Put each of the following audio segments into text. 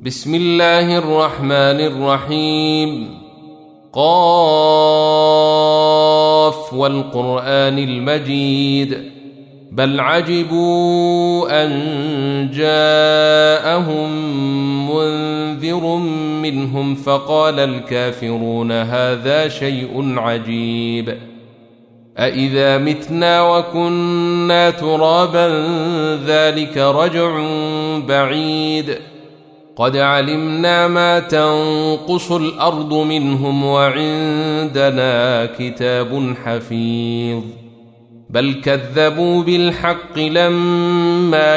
بسم الله الرحمن الرحيم. قاف والقرآن المجيد بل عجبوا أن جاءهم منذر منهم فقال الكافرون هذا شيء عجيب أإذا متنا وكنا ترابا ذلك رجع بعيد قد علمنا ما تنقص الأرض منهم وعندنا كتاب حفيظ بل كذبوا بالحق لما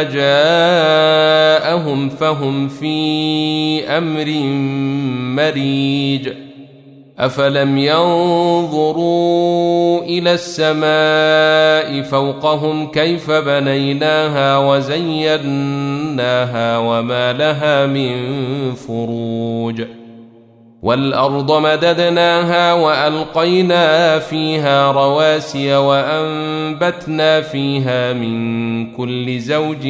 جاءهم فهم في أمر مريج أفلم ينظروا إلى السماء فوقهم كيف بنيناها وزيناها وما لها من فروج والأرض مددناها وألقينا فيها رواسي وأنبتنا فيها من كل زوج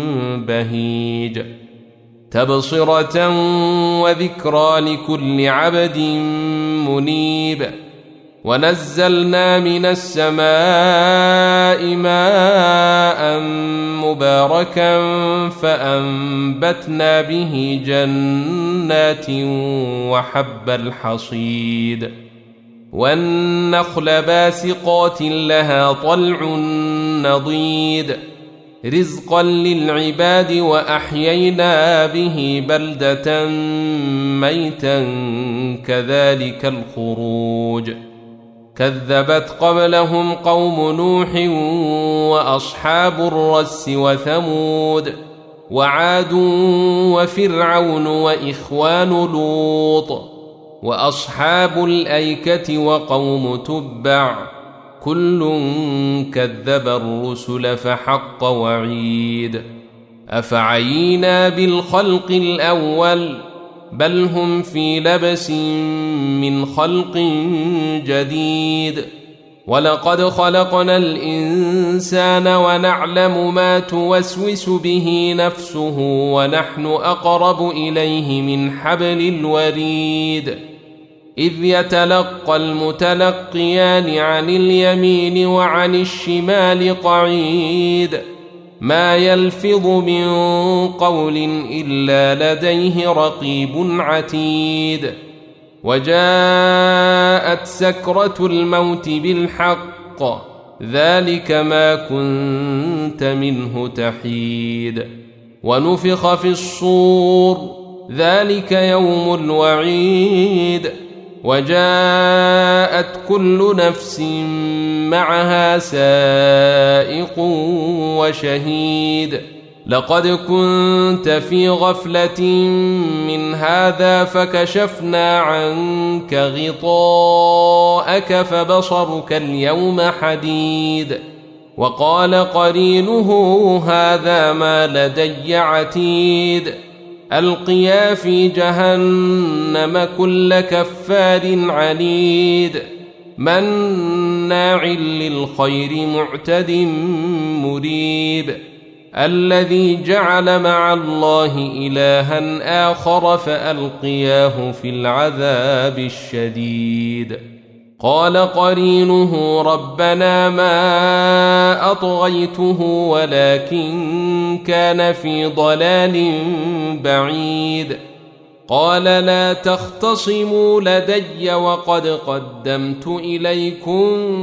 بهيج تبصرة وذكرى لكل عبد منيب ونزلنا من السماء ماء مباركا فأنبتنا به جنات وحب الحصيد والنخل باسقات لها طلع نضيد رزقا للعباد وأحيينا به بلدة ميتا كذلك الخروج كذبت قبلهم قوم نوح وأصحاب الرس وثمود وعاد وفرعون وإخوان لوط وأصحاب الأيكة وقوم تبع كل كذب الرسل فحق وعيد أفعينا بالخلق الأول بل هم في لبس من خلق جديد ولقد خلقنا الإنسان ونعلم ما توسوس به نفسه ونحن أقرب إليه من حبل الوريد إذ يتلقى المتلقيان عن اليمين وعن الشمال قعيد ما يلفظ من قول إلا لديه رقيب عتيد وجاءت سكرة الموت بالحق ذلك ما كنت منه تحيد ونفخ في الصور ذلك يوم الوعيد وجاءت كل نفس معها سائق وشهيد لقد كنت في غفلة من هذا فكشفنا عنك غطاءك فبصرك اليوم حديد وقال قرينه هذا ما لدي عتيد ألقيا في جهنم كل كفار عنيد مناع للخير معتد مريب الذي جعل مع الله إلها آخر فألقياه في العذاب الشديد قال قرينه ربنا ما أطغيته ولكن كان في ضلال بعيد قال لا تختصموا لدي وقد قدمت إليكم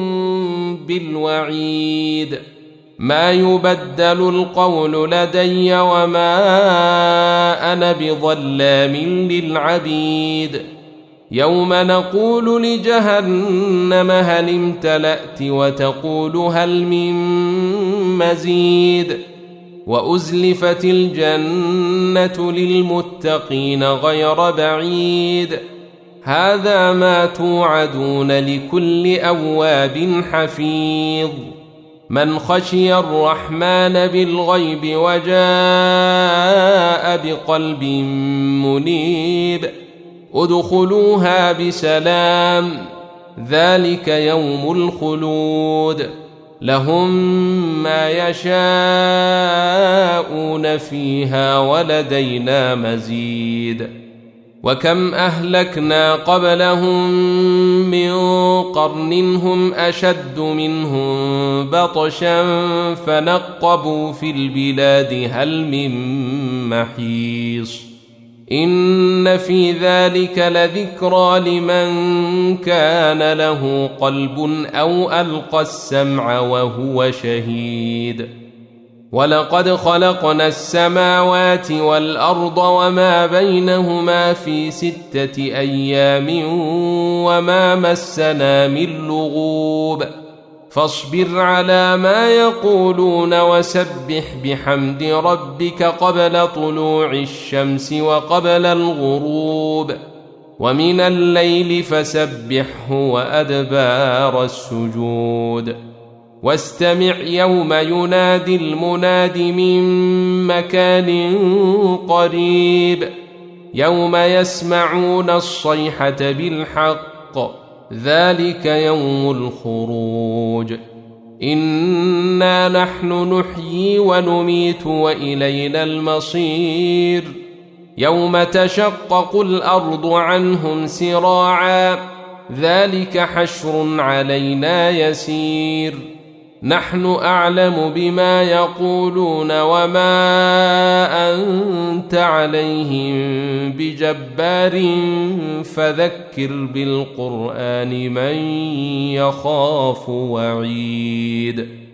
بالوعيد ما يبدل القول لدي وما أنا بظلام للعبيد يوم نقول لجهنم هل امتلأت وتقول هل من مزيد وأزلفت الجنة للمتقين غير بعيد هذا ما توعدون لكل أواب حفيظ من خشي الرحمن بالغيب وجاء بقلب منيب ادخلوها بسلام ذلك يوم الخلود لهم ما يشاءون فيها ولدينا مزيد وكم أهلكنا قبلهم من قرن هم أشد منهم بطشا فنقبوا في البلاد هل من محيص إن في ذلك لذكرى لمن كان له قلب أو ألقى السمع وهو شهيد ولقد خلقنا السماوات والأرض وما بينهما في 6 أيام وما مسنا من لغوب فاصبر على ما يقولون وسبح بحمد ربك قبل طلوع الشمس وقبل الغروب ومن الليل فسبحه وأدبار السجود واستمع يوم ينادي المناد من مكان قريب يوم يسمعون الصيحة بالحق ذلك يوم الخروج إنا نحن نحيي ونميت وإلينا المصير يوم تشقق الأرض عنهم سراعا ذلك حشر علينا يسير نحن أعلم بما يقولون وما أنت عليهم بجبار فذكر بالقرآن من يخاف وعيد